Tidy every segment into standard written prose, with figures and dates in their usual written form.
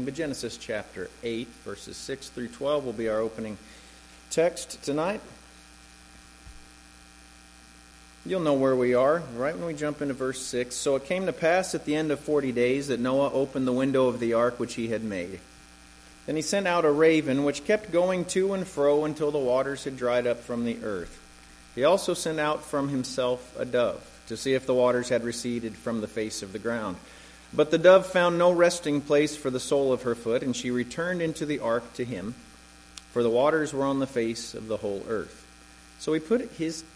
But Genesis chapter 8, verses 6 through 12 will be our opening text tonight. You'll know where we are, right when we jump into verse 6. So it came to pass at the end of 40 days that Noah opened the window of the ark which he had made. Then he sent out a raven, which kept going to and fro until the waters had dried up from the earth. He also sent out from himself a dove, to see if the waters had receded from the face of the ground. But the dove found no resting place for the sole of her foot, and she returned into the ark to him, for the waters were on the face of the whole earth. So he put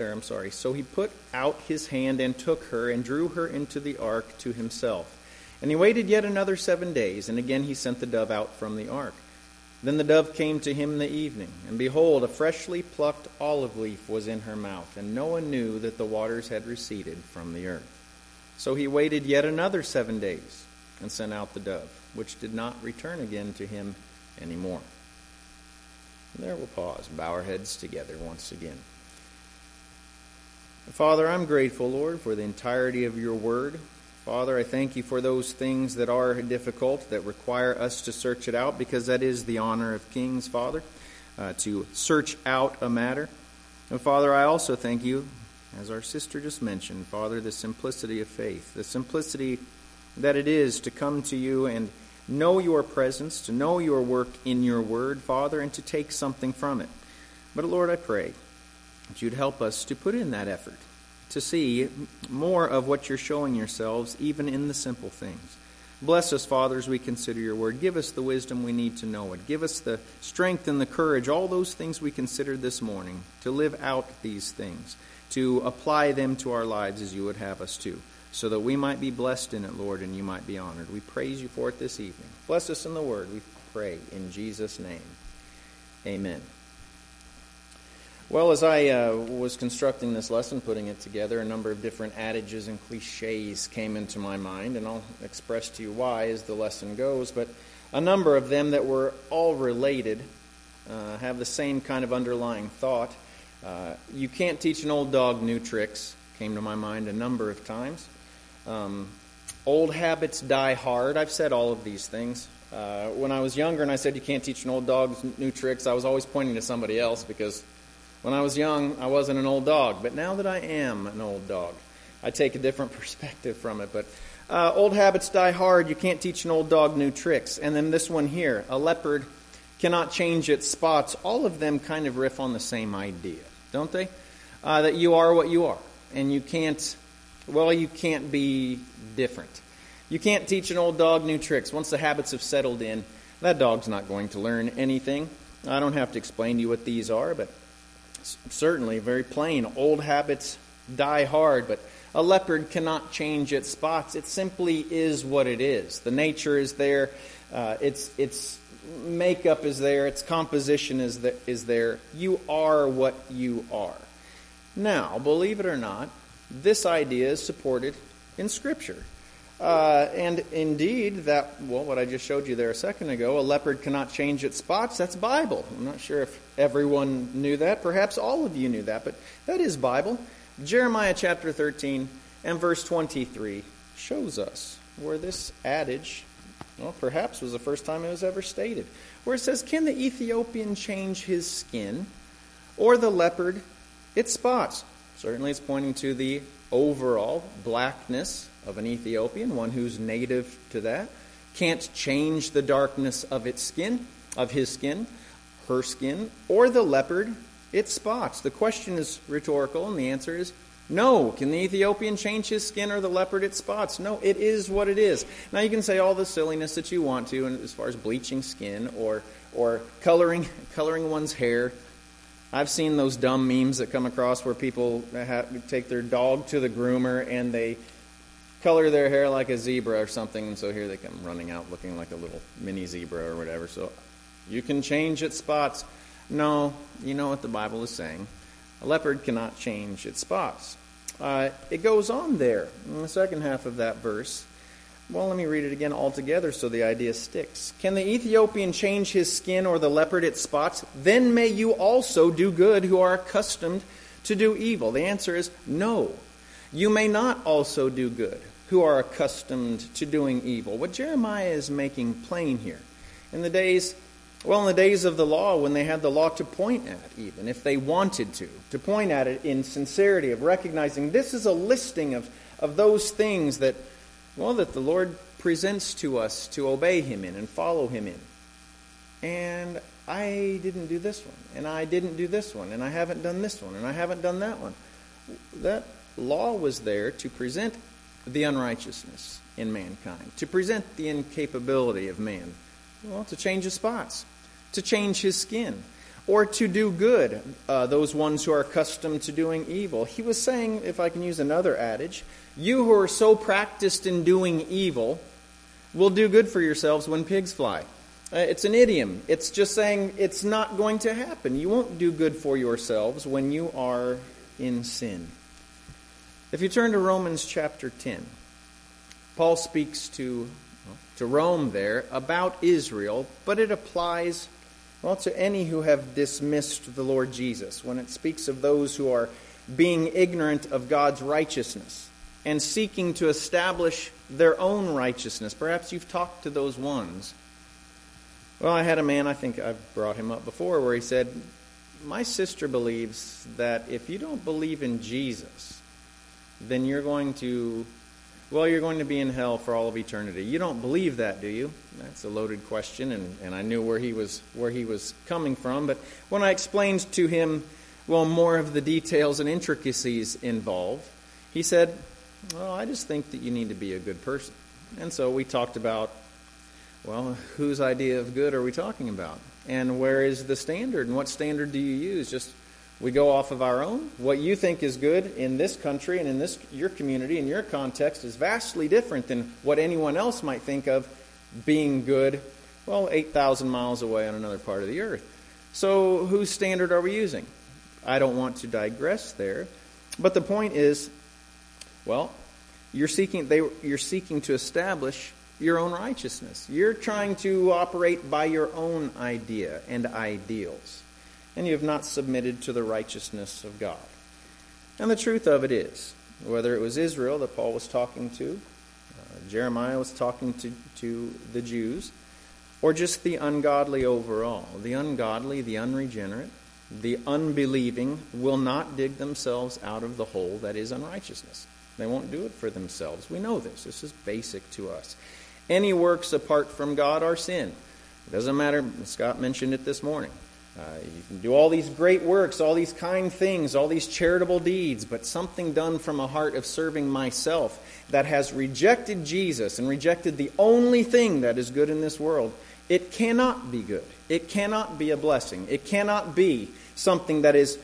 out his hand and took her and drew her into the ark to himself. And he waited yet another 7 days, and again he sent the dove out from the ark. Then the dove came to him in the evening, and behold, a freshly plucked olive leaf was in her mouth, and Noah knew that the waters had receded from the earth. So he waited yet another 7 days, and sent out the dove, which did not return again to him any more. And there we'll pause, bow our heads together once again. Father, I'm grateful, Lord, for the entirety of your word. Father, I thank you for those things that are difficult, that require us to search it out, because that is the honor of kings, Father, to search out a matter. And Father, I also thank you, as our sister just mentioned, Father, the simplicity of faith, the simplicity that it is to come to you and know your presence, to know your work in your word, Father, and to take something from it. But Lord, I pray that you'd help us to put in that effort, to see more of what you're showing yourselves, even in the simple things. Bless us, Father, as we consider your word. Give us the wisdom we need to know it. Give us the strength and the courage, all those things we considered this morning, to live out these things, to apply them to our lives as you would have us to, so that we might be blessed in it, Lord, and you might be honored. We praise you for it this evening. Bless us in the word, we pray, in Jesus' name. Amen. Well, as I was constructing this lesson, putting it together, a number of different adages and cliches came into my mind, and I'll express to you why as the lesson goes. But a number of them that were all related have the same kind of underlying thought. You can't teach an old dog new tricks came to my mind a number of times. Old habits die hard. I've said all of these things. When I was younger and I said you can't teach an old dog new tricks, I was always pointing to somebody else, because when I was young, I wasn't an old dog. But now that I am an old dog, I take a different perspective from it. But old habits die hard. You can't teach an old dog new tricks. And then this one here, a leopard cannot change its spots. All of them kind of riff on the same idea, don't they? That you are what you are. And you can't be different. You can't teach an old dog new tricks. Once the habits have settled in, that dog's not going to learn anything. I don't have to explain to you what these are, but certainly very plain. Old habits die hard, but a leopard cannot change its spots. It simply is what it is. The nature is there. Its makeup is there. Its composition is there. You are what you are. Now, believe it or not, this idea is supported in Scripture. And indeed, what I just showed you there a second ago, a leopard cannot change its spots, that's Bible. I'm not sure if everyone knew that. Perhaps all of you knew that, but that is Bible. Jeremiah chapter 13 and verse 23 shows us where this adage, perhaps was the first time it was ever stated, where it says, "Can the Ethiopian change his skin, or the leopard its spots?" Certainly it's pointing to the overall blackness of an Ethiopian, one who's native to that. Can't change the darkness of his skin, her skin, or the leopard its spots. The question is rhetorical, and the answer is no. Can the Ethiopian change his skin or the leopard its spots? No, it is what it is. Now you can say all the silliness that you want to, and as far as bleaching skin or coloring one's hair. I've seen those dumb memes that come across where people take their dog to the groomer and they color their hair like a zebra or something, and so here they come running out looking like a little mini zebra or whatever. So you can change its spots. No, you know what the Bible is saying. A leopard cannot change its spots. It goes on there in the second half of that verse. Well, let me read it again all together so the idea sticks. "Can the Ethiopian change his skin or the leopard its spots? Then may you also do good who are accustomed to do evil." The answer is no. You may not also do good who are accustomed to doing evil. What Jeremiah is making plain here In the days of the law, when they had the law to point at, even if they wanted to point at it in sincerity, of recognizing this is a listing of those things that the Lord presents to us to obey Him in and follow Him in. And I didn't do this one, and I didn't do this one, and I haven't done this one, and I haven't done that one. That law was there to present the unrighteousness in mankind, to present the incapability of man, to change his spots, to change his skin, or to do good, those ones who are accustomed to doing evil. He was saying, if I can use another adage, you who are so practiced in doing evil will do good for yourselves when pigs fly. It's an idiom. It's just saying it's not going to happen. You won't do good for yourselves when you are in sin. If you turn to Romans chapter 10, Paul speaks to Rome there about Israel, but it applies to any who have dismissed the Lord Jesus when it speaks of those who are being ignorant of God's righteousness and seeking to establish their own righteousness. Perhaps you've talked to those ones. Well, I had a man, I think I've brought him up before, where he said, my sister believes that if you don't believe in Jesus, then you're going to be in hell for all of eternity. You don't believe that, do you? That's a loaded question, and I knew where he was coming from. But when I explained to him, more of the details and intricacies involved, he said, I just think that you need to be a good person. And so we talked about, whose idea of good are we talking about? And where is the standard? And what standard do you use? We go off of our own. What you think is good in this country and in your community, in your context, is vastly different than what anyone else might think of being good, 8,000 miles away on another part of the earth. So whose standard are we using? I don't want to digress there. But the point is, you're seeking to establish your own righteousness. You're trying to operate by your own idea and ideals. And you have not submitted to the righteousness of God. And the truth of it is, whether it was Israel that Paul was talking to, Jeremiah was talking to the Jews, or just the ungodly overall. The ungodly, the unregenerate, the unbelieving will not dig themselves out of the hole that is unrighteousness. They won't do it for themselves. We know this. This is basic to us. Any works apart from God are sin. It doesn't matter. Scott mentioned it this morning. You can do all these great works, all these kind things, all these charitable deeds, but something done from a heart of serving myself that has rejected Jesus and rejected the only thing that is good in this world, it cannot be good. It cannot be a blessing. It cannot be something that is,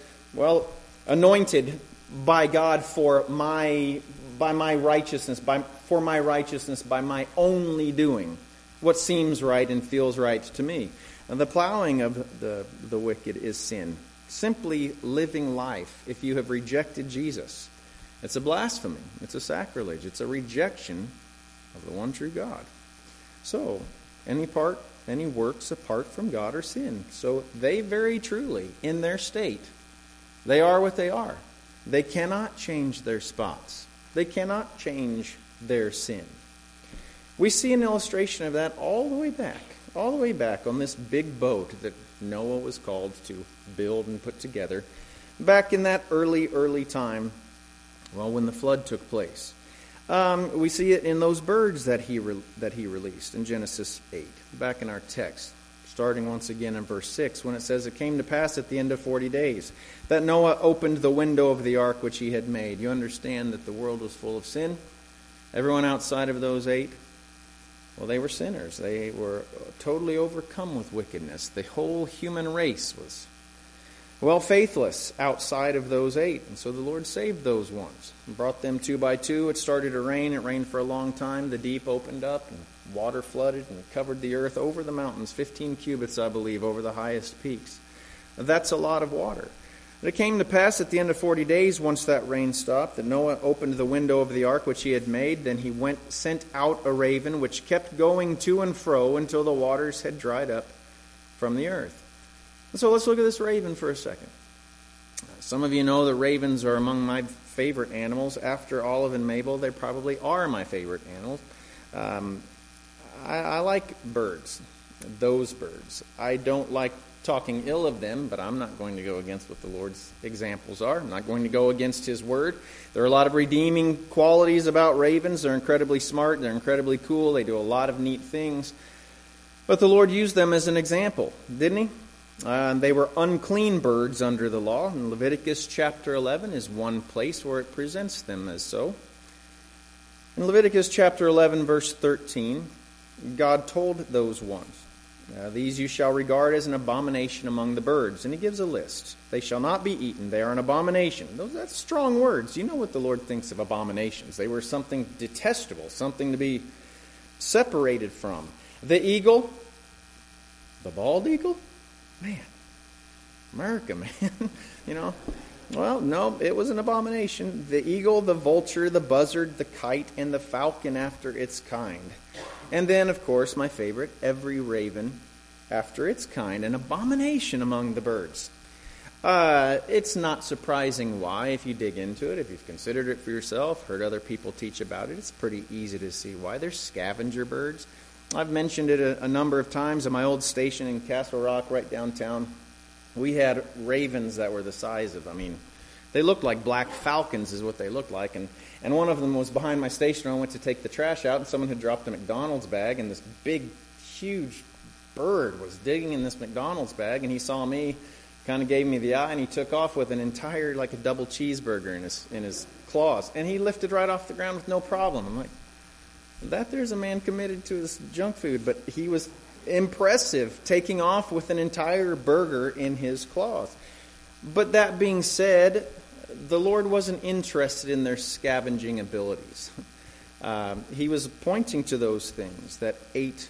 anointed by God for my righteousness, for my righteousness, by my only doing what seems right and feels right to me. And the plowing of the wicked is sin. Simply living life, if you have rejected Jesus, it's a blasphemy. It's a sacrilege. It's a rejection of the one true God. So, any works apart from God are sin. So they very truly, in their state, they are what they are. They cannot change their spots. They cannot change their sin. We see an illustration of that all the way back on this big boat that Noah was called to build and put together back in that early time, when the flood took place. We see it in those birds that he released in Genesis 8, back in our text, starting once again in verse 6, when it says, "It came to pass at the end of 40 days that Noah opened the window of the ark which he had made." You understand that the world was full of sin. Everyone outside of those 8, they were sinners. They were totally overcome with wickedness. The whole human race was, faithless outside of those 8. And so the Lord saved those ones and brought them 2 by 2. It started to rain. It rained for a long time. The deep opened up and water flooded and covered the earth over the mountains, 15 cubits, I believe, over the highest peaks. That's a lot of water. It came to pass at the end of 40 days, once that rain stopped, that Noah opened the window of the ark which he had made. Then he sent out a raven, which kept going to and fro until the waters had dried up from the earth. And so let's look at this raven for a second. Some of you know that ravens are among my favorite animals. After Olive and Mabel, they probably are my favorite animals. I like birds. those birds. I don't like talking ill of them, but I'm not going to go against what the Lord's examples are. I'm not going to go against His Word. There are a lot of redeeming qualities about ravens. They're incredibly smart. They're incredibly cool. They do a lot of neat things. But the Lord used them as an example, didn't He? They were unclean birds under the law. And Leviticus chapter 11 is one place where it presents them as so. In Leviticus chapter 11, verse 13, God told those ones, these you shall regard as an abomination among the birds. And He gives a list. They shall not be eaten. They are an abomination. That's strong words. You know what the Lord thinks of abominations. They were something detestable, something to be separated from. The eagle, the bald eagle, man, America, man, Well, no, it was an abomination. The eagle, the vulture, the buzzard, the kite, and the falcon after its kind. And then, of course, my favorite, every raven after its kind, an abomination among the birds. It's not surprising why, if you dig into it, if you've considered it for yourself, heard other people teach about it, it's pretty easy to see why. They're scavenger birds. I've mentioned it a number of times. At my old station in Castle Rock, right downtown, we had ravens that were the size of, they looked like black falcons is what they looked like. And one of them was behind my station. I went to take the trash out, and someone had dropped a McDonald's bag, and this big, huge bird was digging in this McDonald's bag, and he saw me, kind of gave me the eye, and he took off with an entire, like a double cheeseburger in his claws. And he lifted right off the ground with no problem. I'm like, there's a man committed to his junk food, but he was impressive, taking off with an entire burger in his claws. But that being said, the Lord wasn't interested in their scavenging abilities. He was pointing to those things that ate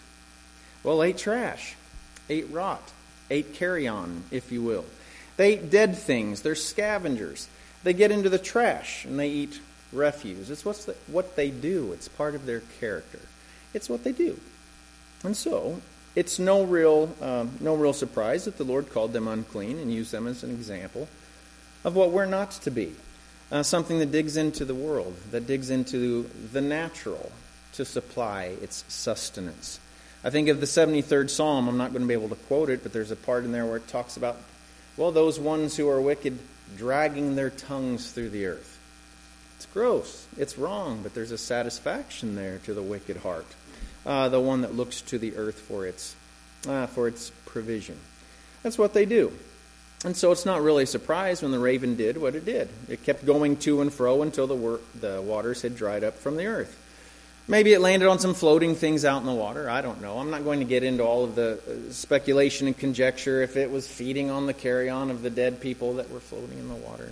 trash, ate rot, ate carrion, if you will. They ate dead things. They're scavengers. They get into the trash and they eat refuse. It's what they do. It's part of their character. It's what they do. And so, it's no real surprise that the Lord called them unclean and used them as an example of what we're not to be. Something that digs into the world, that digs into the natural to supply its sustenance. I think of the 73rd Psalm. I'm not going to be able to quote it, but there's a part in there where it talks about, those ones who are wicked dragging their tongues through the earth. It's gross. It's wrong, but there's a satisfaction there to the wicked heart. The one that looks to the earth for its provision. That's what they do. And so it's not really a surprise when the raven did what it did. It kept going to and fro until the waters had dried up from the earth. Maybe it landed on some floating things out in the water. I don't know. I'm not going to get into all of the speculation and conjecture if it was feeding on the carrion of the dead people that were floating in the water.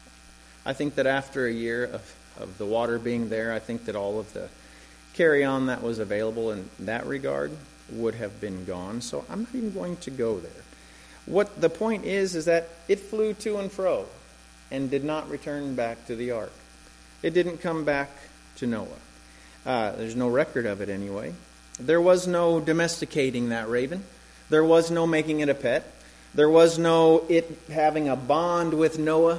I think that after a year of the water being there, I think that all of the carrion that was available in that regard would have been gone. So I'm not even going to go there. What the point is that it flew to and fro and did not return back to the ark. It didn't come back to Noah. There's no record of it anyway. There was no domesticating that raven. There was no making it a pet. There was no it having a bond with Noah.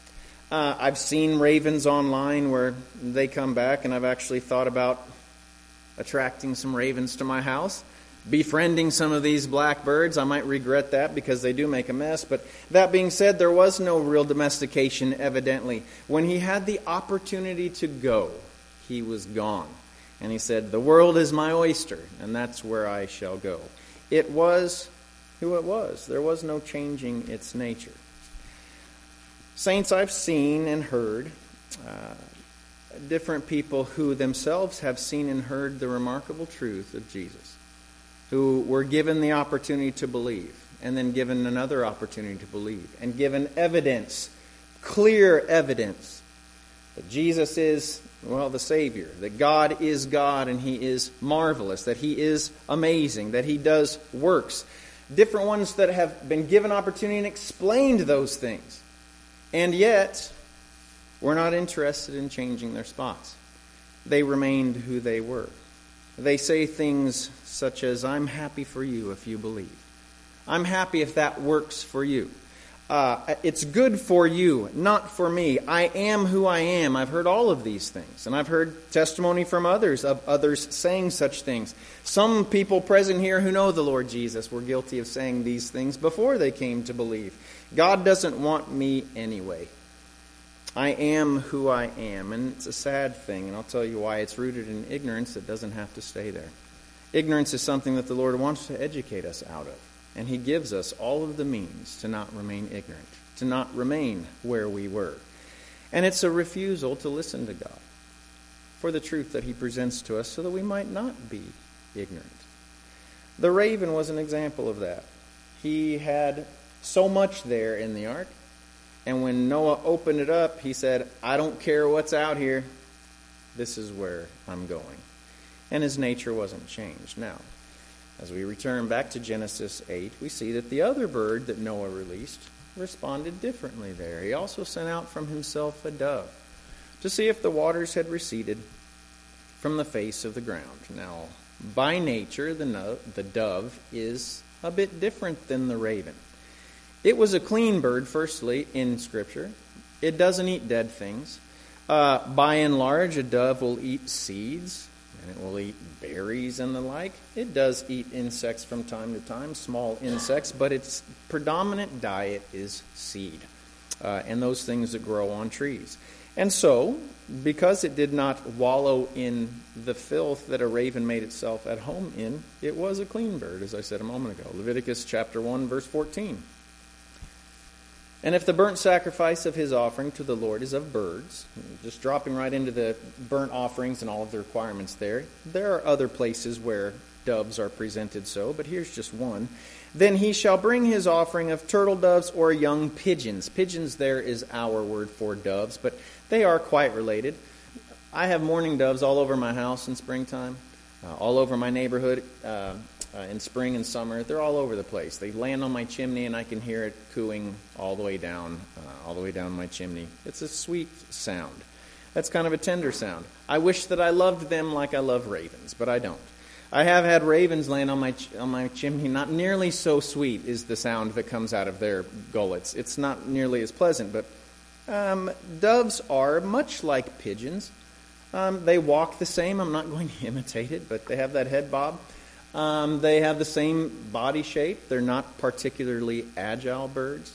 I've seen ravens online where they come back, and I've actually thought about attracting some ravens to my house, befriending some of these blackbirds. I might regret that because they do make a mess. But that being said, there was no real domestication, evidently. When he had the opportunity to go, he was gone. And he said, "The world is my oyster, and that's where I shall go." It was who it was. There was no changing its nature. Saints, I've seen and heard different people who themselves have seen and heard the remarkable truth of Jesus, who were given the opportunity to believe, and then given another opportunity to believe, and given evidence, clear evidence, that Jesus is, the Savior, that God is God and He is marvelous, that He is amazing, that He does works. Different ones that have been given opportunity and explained those things. And yet, we're not interested in changing their spots. They remained who they were. They say things such as, "I'm happy for you if you believe. I'm happy if that works for you. It's good for you, not for me. I am who I am. I've heard all of these things. And I've heard testimony from others of others saying such things. Some people present here who know the Lord Jesus were guilty of saying these things before they came to believe. God doesn't want me anyway. I am who I am. And it's a sad thing. And I'll tell you why. It's rooted in ignorance that doesn't have to stay there. Ignorance is something that the Lord wants to educate us out of. And He gives us all of the means to not remain ignorant, to not remain where we were. And it's a refusal to listen to God for the truth that He presents to us so that we might not be ignorant. The raven was an example of that. He had so much there in the ark, and when Noah opened it up, he said, I don't care what's out here. This is where I'm going. And his nature wasn't changed. Now, as we return back to Genesis 8, we see that the other bird that Noah released responded differently there. He also sent out from himself a dove to see if the waters had receded from the face of the ground. Now, by nature, the dove is a bit different than the raven. It was a clean bird, firstly, in Scripture. It doesn't eat dead things. By and large, a dove will eat seeds, and it will eat berries and the like. It does eat insects from time to time, small insects, but its predominant diet is seed and those things that grow on trees. And so, because it did not wallow in the filth that a raven made itself at home in, it was a clean bird, as I said a moment ago. Leviticus chapter 1, verse 14. And if the burnt sacrifice of his offering to the Lord is of birds, just dropping right into the burnt offerings and all of the requirements there are other places where doves are presented so, but here's just one. Then he shall bring his offering of turtle doves or young pigeons. Pigeons there is our word for doves, but they are quite related. I have mourning doves all over my house in springtime, all over my neighborhood in spring and summer. They're all over the place. They land on my chimney, and I can hear it cooing all the way down my chimney. It's a sweet sound. That's kind of a tender sound. I wish that I loved them like I love ravens, but I don't. I have had ravens land on my chimney. Not nearly so sweet is the sound that comes out of their gullets. It's not nearly as pleasant, but doves are much like pigeons. They walk the same. I'm not going to imitate it, but they have that head bob. They have the same body shape. They're not particularly agile birds.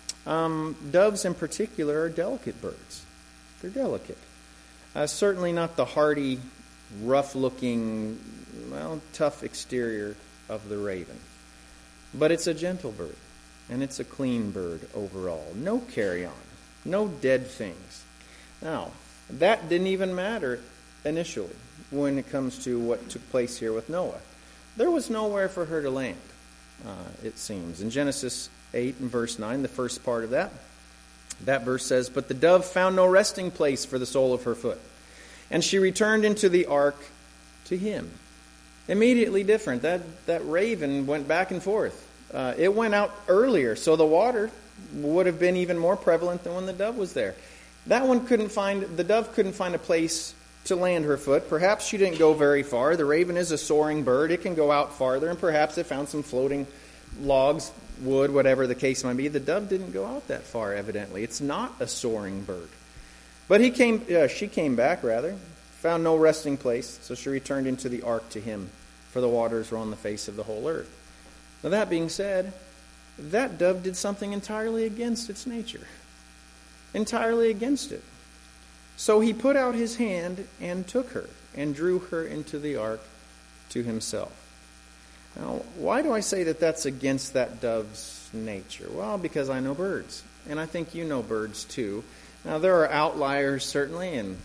Doves in particular are delicate birds. They're delicate. Certainly not the hardy, rough-looking, tough exterior of the raven. But it's a gentle bird, and it's a clean bird overall. No carry-on, no dead things. Now, that didn't even matter initially when it comes to what took place here with Noah. There was nowhere for her to land, it seems. In Genesis 8 and verse 9, the first part of that verse says, But the dove found no resting place for the sole of her foot, and she returned into the ark to him. Immediately different. That raven went back and forth. It went out earlier, so the water would have been even more prevalent than when the dove was there. The dove couldn't find a place to land her foot. Perhaps she didn't go very far. The raven is a soaring bird. It can go out farther, and perhaps it found some floating logs, wood, whatever the case might be. The dove didn't go out that far, evidently. It's not a soaring bird. But she came back, found no resting place, so she returned into the ark to him, for the waters were on the face of the whole earth. Now that being said, that dove did something entirely against its nature. Entirely against it. So he put out his hand and took her and drew her into the ark to himself. Now, why do I say that that's against that dove's nature? Well, because I know birds, and I think you know birds too. Now, there are outliers, certainly, and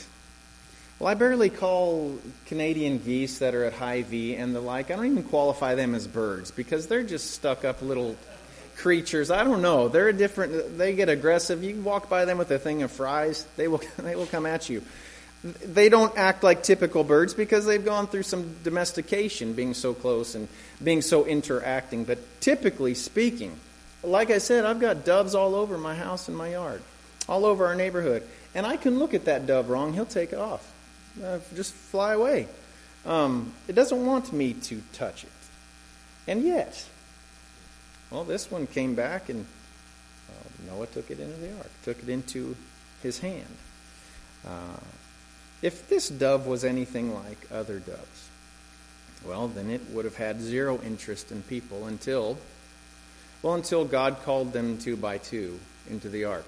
I barely call Canadian geese that are at high V and the like. I don't even qualify them as birds because they're just stuck-up little creatures. I don't know. They get aggressive. You can walk by them with a thing of fries. They will come at you. They don't act like typical birds because they've gone through some domestication, being so close and being so interacting. But typically speaking, like I said, I've got doves all over my house and my yard, all over our neighborhood. And I can look at that dove wrong. He'll take off. Just fly away. It doesn't want me to touch it. And yet, well, this one came back and Noah took it into the ark, took it into his hand. If this dove was anything like other doves, well, then it would have had zero interest in people until God called them 2 by 2 into the ark.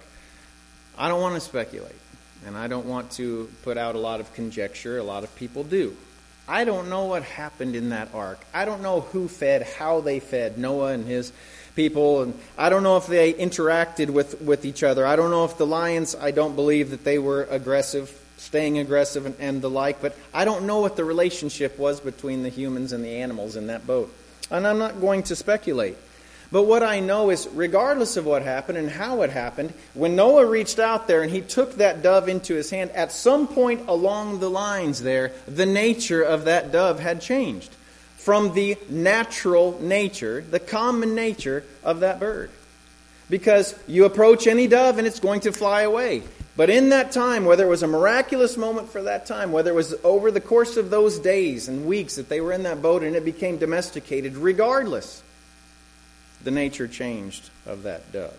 I don't want to speculate, and I don't want to put out a lot of conjecture. A lot of people do. I don't know what happened in that ark. I don't know who fed, how they fed Noah and his people, and I don't know if they interacted with each other. I don't know if the lions, I don't believe that they were aggressive, staying aggressive and the like, but I don't know what the relationship was between the humans and the animals in that boat. And I'm not going to speculate. But what I know is, regardless of what happened and how it happened, when Noah reached out there and he took that dove into his hand, at some point along the lines there, the nature of that dove had changed from the natural nature, the common nature of that bird. Because you approach any dove and it's going to fly away. But in that time, whether it was a miraculous moment for that time, whether it was over the course of those days and weeks that they were in that boat and it became domesticated, regardless, the nature changed of that dove,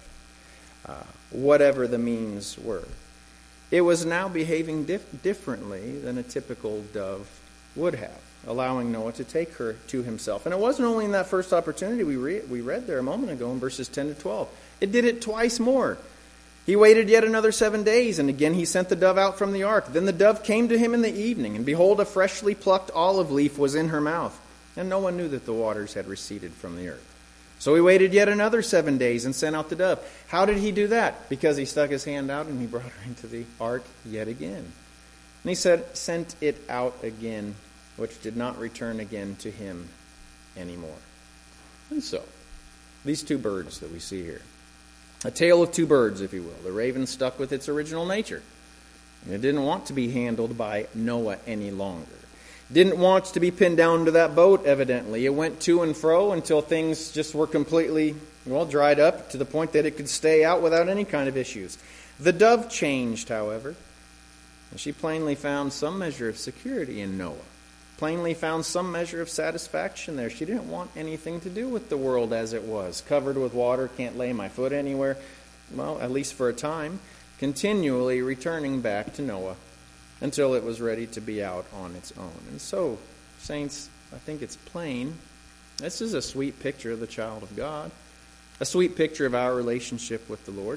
whatever the means were. It was now behaving differently than a typical dove would have, allowing Noah to take her to himself. And it wasn't only in that first opportunity we read there a moment ago in verses 10 to 12. It did it twice more. He waited yet another 7 days, and again he sent the dove out from the ark. Then the dove came to him in the evening, and behold, a freshly plucked olive leaf was in her mouth. And no one knew that the waters had receded from the earth. So he waited yet another 7 days and sent out the dove. How did he do that? Because he stuck his hand out and he brought her into the ark yet again. And he sent it out again, which did not return again to him anymore. And so, these 2 birds that we see here. A tale of 2 birds, if you will. The raven stuck with its original nature. And it didn't want to be handled by Noah any longer. Didn't want to be pinned down to that boat, evidently. It went to and fro until things just were completely, dried up to the point that it could stay out without any kind of issues. The dove changed, however, and she plainly found some measure of security in Noah. Plainly found some measure of satisfaction there. She didn't want anything to do with the world as it was. Covered with water, can't lay my foot anywhere. Well, at least for a time. Continually returning back to Noah until it was ready to be out on its own. And so, saints, I think it's plain. This is a sweet picture of the child of God. A sweet picture of our relationship with the Lord.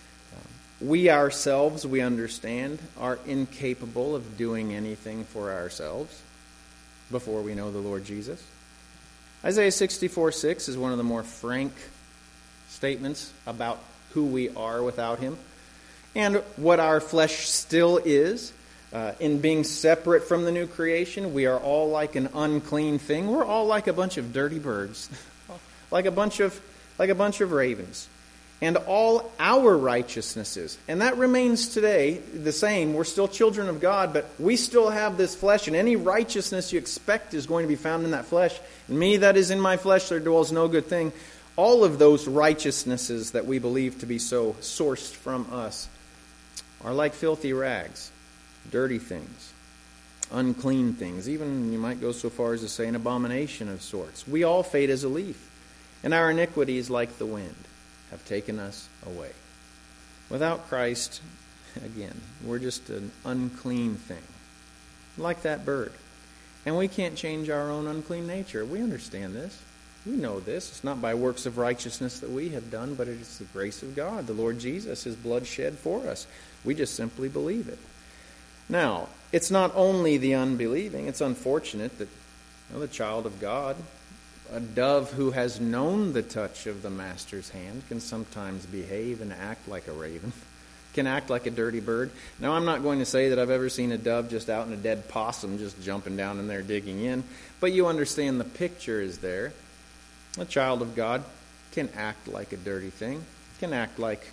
We ourselves, we understand, are incapable of doing anything for ourselves before we know the Lord Jesus. Isaiah 64:6 is one of the more frank statements about who we are without Him and what our flesh still is. In being separate from the new creation, we are all like an unclean thing. We're all like a bunch of dirty birds, like a bunch of ravens. And all our righteousnesses, and that remains today the same. We're still children of God, but we still have this flesh, and any righteousness you expect is going to be found in that flesh. In me that is in my flesh, there dwells no good thing. All of those righteousnesses that we believe to be so sourced from us are like filthy rags. Dirty things, unclean things, even you might go so far as to say an abomination of sorts. We all fade as a leaf, and our iniquities, like the wind, have taken us away. Without Christ, again, we're just an unclean thing, like that bird. And we can't change our own unclean nature. We understand this. We know this. It's not by works of righteousness that we have done, but it is the grace of God, the Lord Jesus, His blood shed for us. We just simply believe it. Now, it's not only the unbelieving. It's unfortunate that the child of God, a dove who has known the touch of the master's hand, can sometimes behave and act like a raven, can act like a dirty bird. Now, I'm not going to say that I've ever seen a dove just out in a dead possum just jumping down in there digging in, but you understand the picture is there. A child of God can act like a dirty thing, can act like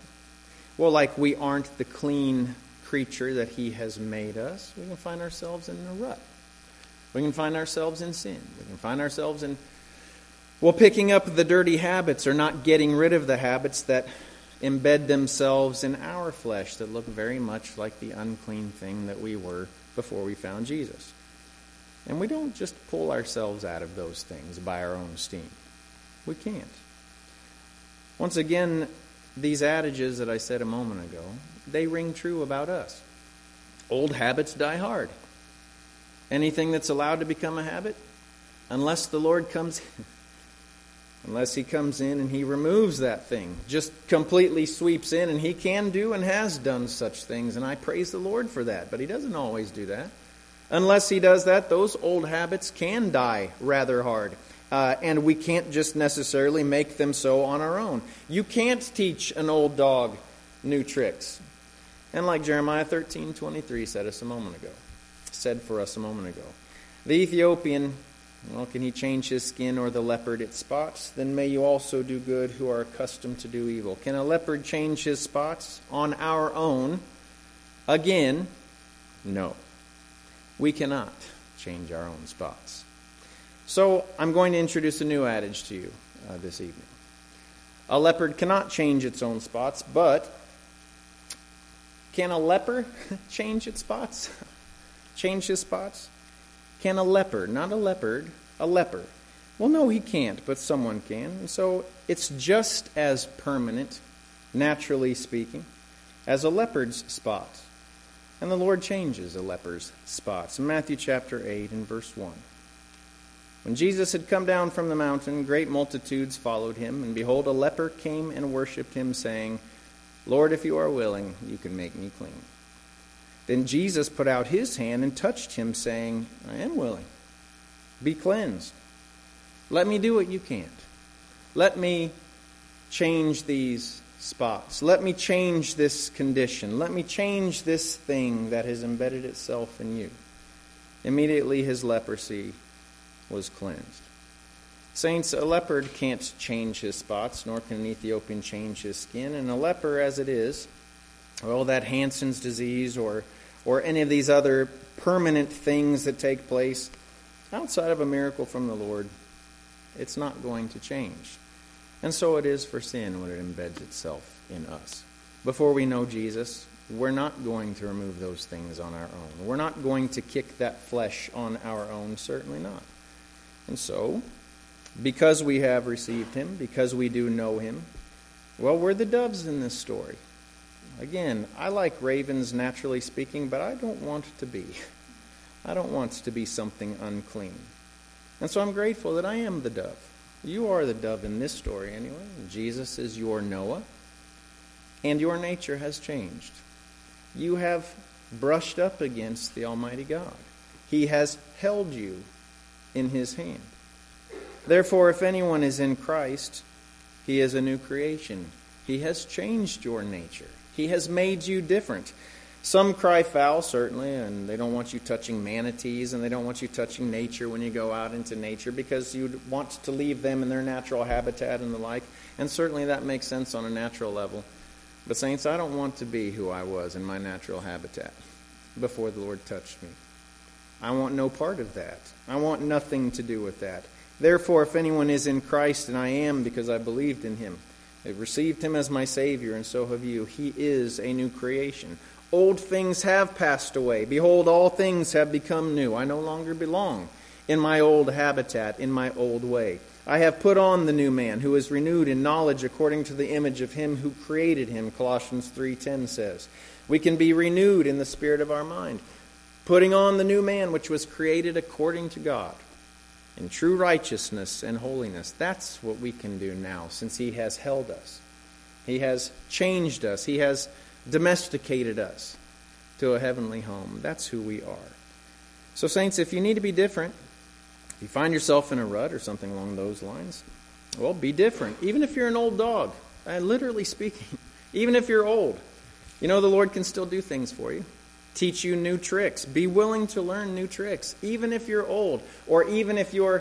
we aren't the clean creature that He has made us. We can find ourselves in a rut. We can find ourselves in sin. We can find ourselves in, picking up the dirty habits or not getting rid of the habits that embed themselves in our flesh that look very much like the unclean thing that we were before we found Jesus. And we don't just pull ourselves out of those things by our own steam. We can't. Once again, these adages that I said a moment ago, they ring true about us. Old habits die hard. Anything that's allowed to become a habit, unless the Lord comes in, unless He comes in and He removes that thing, just completely sweeps in, and He can do and has done such things, and I praise the Lord for that, but He doesn't always do that. Unless He does that, those old habits can die rather hard, and we can't just necessarily make them so on our own. You can't teach an old dog new tricks. And like Jeremiah 13:23 said for us a moment ago, the Ethiopian, well, can he change his skin, or the leopard its spots? Then may you also do good who are accustomed to do evil. Can a leopard change his spots on our own? Again, no. We cannot change our own spots. So I'm going to introduce a new adage to you this evening. A leopard cannot change its own spots, but can a leper change its spots? Change his spots? Can a leper, not a leopard, a leper? Well, no, he can't, but someone can. And so it's just as permanent, naturally speaking, as a leopard's spots. And the Lord changes a leper's spots. In Matthew chapter 8 and verse 1. When Jesus had come down from the mountain, great multitudes followed him, and behold, a leper came and worshipped him, saying, Lord, if you are willing, you can make me clean. Then Jesus put out his hand and touched him, saying, I am willing. Be cleansed. Let me do what you can't. Let me change these spots. Let me change this condition. Let me change this thing that has embedded itself in you. Immediately his leprosy was cleansed. Saints, a leopard can't change his spots, nor can an Ethiopian change his skin. And a leper as it is, well, that Hansen's disease or any of these other permanent things that take place outside of a miracle from the Lord, it's not going to change. And so it is for sin when it embeds itself in us. Before we know Jesus, we're not going to remove those things on our own. We're not going to kick that flesh on our own, certainly not. And so, because we have received Him, because we do know Him, well, we're the doves in this story. Again, I like ravens, naturally speaking, but I don't want to be. I don't want to be something unclean. And so I'm grateful that I am the dove. You are the dove in this story anyway. Jesus is your Noah, and your nature has changed. You have brushed up against the Almighty God. He has held you in His hand. Therefore, if anyone is in Christ, he is a new creation. He has changed your nature. He has made you different. Some cry foul, certainly, and they don't want you touching manatees, and they don't want you touching nature when you go out into nature, because you want to leave them in their natural habitat and the like. And certainly that makes sense on a natural level. But saints, I don't want to be who I was in my natural habitat before the Lord touched me. I want no part of that. I want nothing to do with that. Therefore, if anyone is in Christ, and I am because I believed in Him, I received Him as my Savior, and so have you, He is a new creation. Old things have passed away. Behold, all things have become new. I no longer belong in my old habitat, in my old way. I have put on the new man, who is renewed in knowledge according to the image of Him who created him, Colossians 3:10 says. We can be renewed in the spirit of our mind, putting on the new man which was created according to God, in true righteousness and holiness. That's what we can do now, since He has held us. He has changed us. He has domesticated us to a heavenly home. That's who we are. So, saints, if you need to be different, if you find yourself in a rut or something along those lines, well, be different. Even if you're an old dog, literally speaking, even if you're old, you know the Lord can still do things for you. Teach you new tricks. Be willing to learn new tricks, even if you're old, or even if your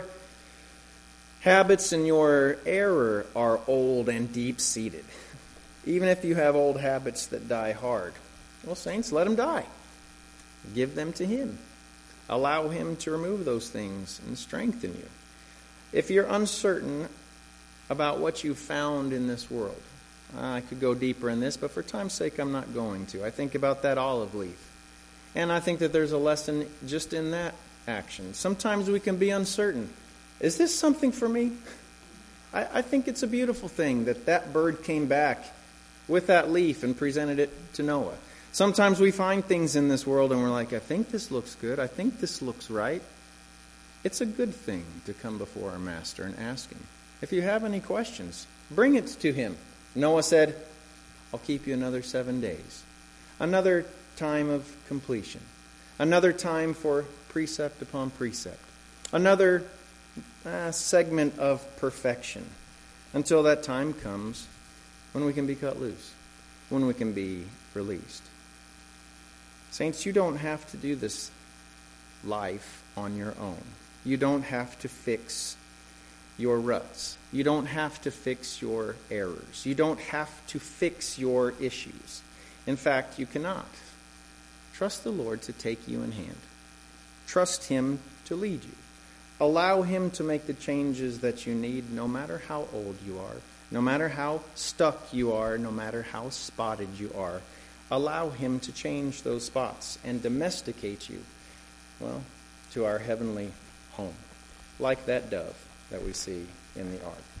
habits and your error are old and deep-seated. Even if you have old habits that die hard. Well, saints, let them die. Give them to Him. Allow Him to remove those things and strengthen you. If you're uncertain about what you found in this world, I could go deeper in this, but for time's sake, I'm not going to. I think about that olive leaf. And I think that there's a lesson just in that action. Sometimes we can be uncertain. Is this something for me? I think it's a beautiful thing that bird came back with that leaf and presented it to Noah. Sometimes we find things in this world and we're like, I think this looks good. I think this looks right. It's a good thing to come before our master and ask him. If you have any questions, bring it to him. Noah said, I'll keep you another 7 days. Another time of completion. Another time for precept upon precept. Another segment of perfection. Until that time comes when we can be cut loose. When we can be released. Saints, you don't have to do this life on your own. You don't have to fix your ruts. You don't have to fix your errors. You don't have to fix your issues. In fact, you cannot. Trust the Lord to take you in hand. Trust Him to lead you. Allow Him to make the changes that you need, no matter how old you are, no matter how stuck you are, no matter how spotted you are. Allow Him to change those spots and domesticate you, well, to our heavenly home, like that dove that we see in the ark.